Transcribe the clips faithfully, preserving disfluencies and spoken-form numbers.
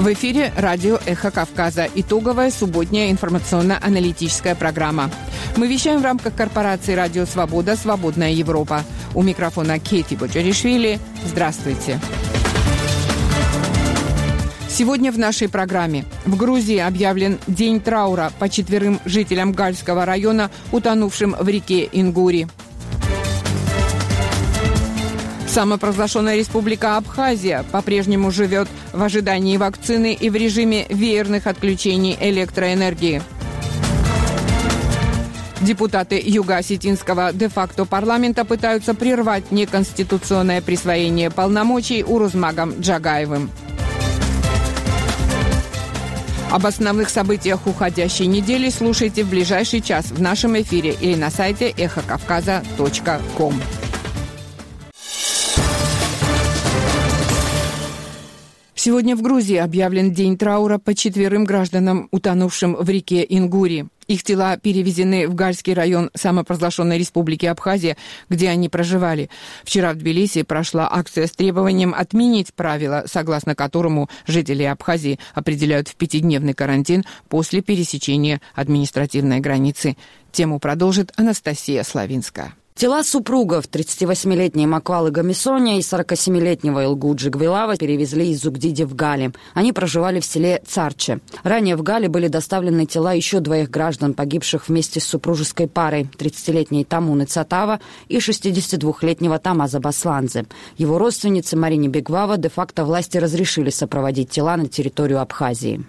В эфире радио «Эхо Кавказа». Итоговая субботняя информационно-аналитическая программа. Мы вещаем в рамках корпорации «Радио Свобода. Свободная Европа». У микрофона Кейти Боджаришвили. Здравствуйте. Сегодня в нашей программе. В Грузии объявлен день траура по четверым жителям Гальского района, утонувшим в реке Ингури. Самопровозглашенная республика Абхазия по-прежнему живет в ожидании вакцины и в режиме веерных отключений электроэнергии. Депутаты Юго-Осетинского де-факто парламента пытаются прервать неконституционное присвоение полномочий Урузмагом Джагаевым. Об основных событиях уходящей недели слушайте в ближайший час в нашем эфире или на сайте эхо кавказа точка ком. Сегодня в Грузии объявлен день траура по четверым гражданам, утонувшим в реке Ингури. Их тела перевезены в Гальский район самопровозглашенной республики Абхазия, где они проживали. Вчера в Тбилиси прошла акция с требованием отменить правило, согласно которому жители Абхазии определяют в пятидневный карантин после пересечения административной границы. Тему продолжит Анастасия Славинская. Тела супругов тридцативосьмилетней Маквалы Гамисоня и сорокасемилетнего Илгуджи Гвилава перевезли из Зугдиди в Гали. Они проживали в селе Царче. Ранее в Гали были доставлены тела еще двоих граждан, погибших вместе с супружеской парой, тридцатилетней Тамуны Цатава и шестидесятидвухлетнего Тамаза Басланзе. Его родственнице Марине Бегвава де-факто власти разрешили сопроводить тела на территорию Абхазии.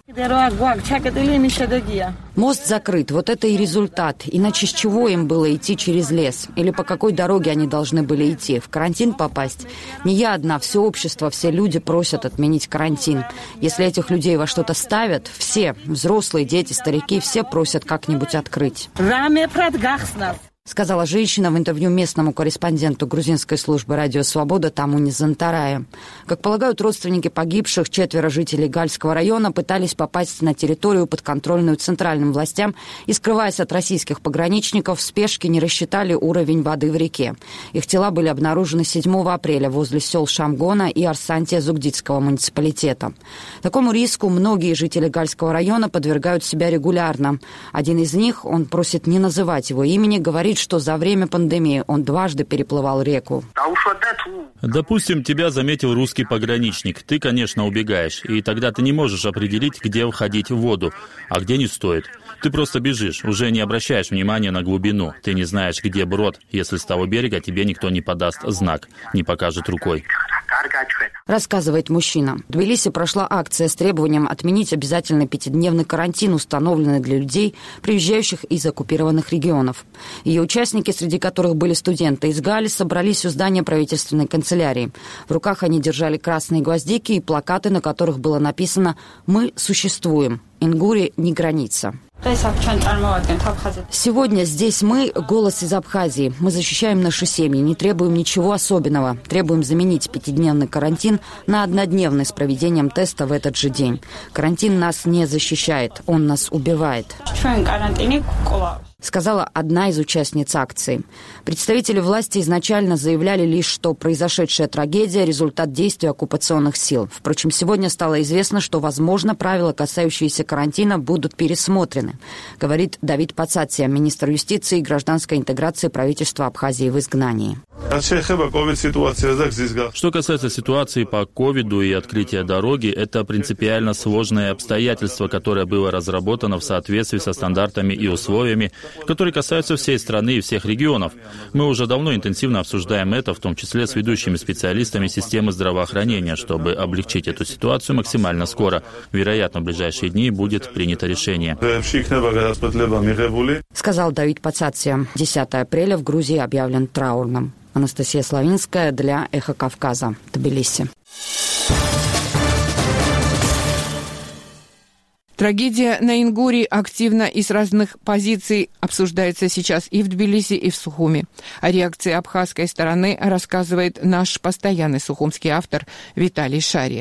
Мост закрыт. Вот это и результат. Иначе с чего им было идти через лес? Или по какой дороге они должны были идти? В карантин попасть? Не я одна, все общество, все люди просят отменить карантин. Если этих людей во что-то ставят, все, взрослые, дети, старики, все просят как-нибудь открыть. Сказала женщина в интервью местному корреспонденту грузинской службы «Радио Свобода» Тамуне Зантарае. Как полагают родственники погибших, четверо жителей Гальского района пытались попасть на территорию, подконтрольную центральным властям, и, скрываясь от российских пограничников, в спешке не рассчитали уровень воды в реке. Их тела были обнаружены седьмого апреля возле сел Шамгона и Арсантия Зугдидского муниципалитета. Такому риску многие жители Гальского района подвергают себя регулярно. Один из них, он просит не называть его имени, говорит, что за время пандемии он дважды переплывал реку. Допустим, тебя заметил русский пограничник. Ты, конечно, убегаешь, и тогда ты не можешь определить, где входить в воду, а где не стоит. Ты просто бежишь, уже не обращаешь внимания на глубину. Ты не знаешь, где брод, если с того берега тебе никто не подаст знак, не покажет рукой. Рассказывает мужчина. В Тбилиси прошла акция с требованием отменить обязательный пятидневный карантин, установленный для людей, приезжающих из оккупированных регионов. Ее участники, среди которых были студенты из Гали, собрались у здания правительственной канцелярии. В руках они держали красные гвоздики и плакаты, на которых было написано «Мы существуем. Ингури не граница». Сегодня здесь мы, голос из Абхазии. Мы защищаем наши семьи, не требуем ничего особенного. Требуем заменить пятидневный карантин на однодневный с проведением теста в этот же день. Карантин нас не защищает, он нас убивает, сказала одна из участниц акции. Представители власти изначально заявляли лишь, что произошедшая трагедия – результат действий оккупационных сил. Впрочем, сегодня стало известно, что, возможно, правила, касающиеся карантина, будут пересмотрены, говорит Давид Пацатия, министр юстиции и гражданской интеграции правительства Абхазии в изгнании. Что касается ситуации по ковиду и открытия дороги, это принципиально сложное обстоятельство, которое было разработано в соответствии со стандартами и условиями, которые касаются всей страны и всех регионов. Мы уже давно интенсивно обсуждаем это, в том числе с ведущими специалистами системы здравоохранения, чтобы облегчить эту ситуацию максимально скоро. Вероятно, в ближайшие дни будет принято решение. Сказал Давид Пацатия. десятого апреля в Грузии объявлен траурным. Анастасия Славинская для «Эхо Кавказа», Тбилиси. Трагедия на Ингури активно и с разных позиций обсуждается сейчас и в Тбилиси, и в Сухуми. О реакции абхазской стороны рассказывает наш постоянный сухумский автор Виталий Шария.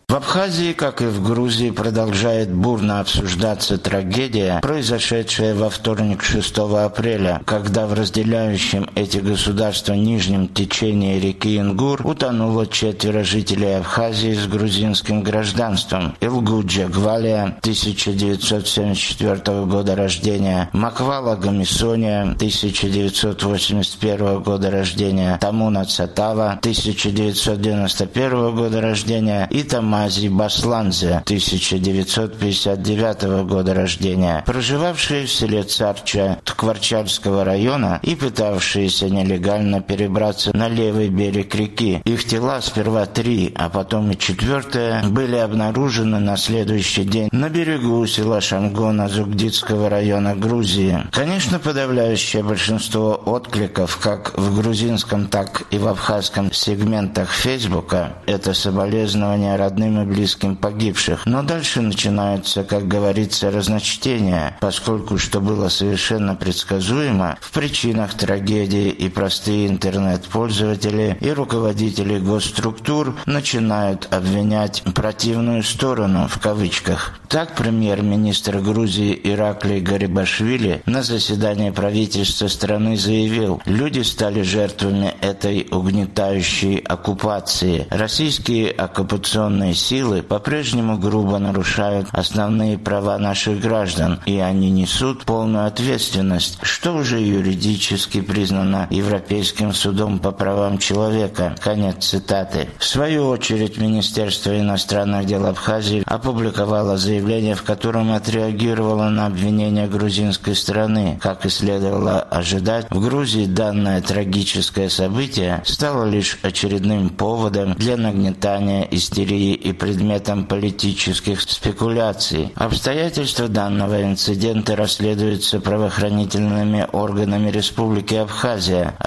В Абхазии, как и в Грузии, продолжает бурно обсуждаться трагедия, произошедшая во вторник шестого апреля, когда в разделяющем эти государства нижнем течении реки Ингур утонуло четверо жителей Абхазии с грузинским гражданством. Илгуджа Гвалия, тысяча девятьсот семьдесят четвёртого года рождения, Маквала Гамисония, тысяча девятьсот восемьдесят первого года рождения, Тамуна Цатава, тысяча девятьсот девяносто первого года рождения и Тамази Басланзе, тысяча девятьсот пятьдесят девятого года рождения, проживавшие в селе Царча Ткварчальского района и пытавшиеся нелегально перебраться на левый берег реки. Их тела, сперва три, а потом и четвертое, были обнаружены на следующий день на берегу села Шамгона Зугдитского района Грузии. Конечно, подавляющее большинство откликов как в грузинском, так и в абхазском сегментах Фейсбука – это соболезнования родным и близким погибших. Но дальше начинаются, как говорится, разночтения, поскольку, что было совершенно предсказуемо, в причинах трагедии и простые интернет-пользователи и руководители госструктур начинают обвинять противную сторону, в кавычках. Так, премьер-министр Грузии Ираклий Гарибашвили на заседании правительства страны заявил: люди стали жертвами этой угнетающей оккупации. Российские оккупационные силы по-прежнему грубо нарушают основные права наших граждан, и они несут полную ответственность, что уже юридически признано Европейским судом по правам человека. Конец цитаты. В свою очередь, Министерство иностранных дел Абхазии опубликовало заявление, в котором отреагировало на обвинения грузинской стороны. Как и следовало ожидать, в Грузии данное трагическое событие стало лишь очередным поводом для нагнетания истерии и предметом политических спекуляций. Обстоятельства данного инцидента расследуются правоохранительными органами Республики Абхазия,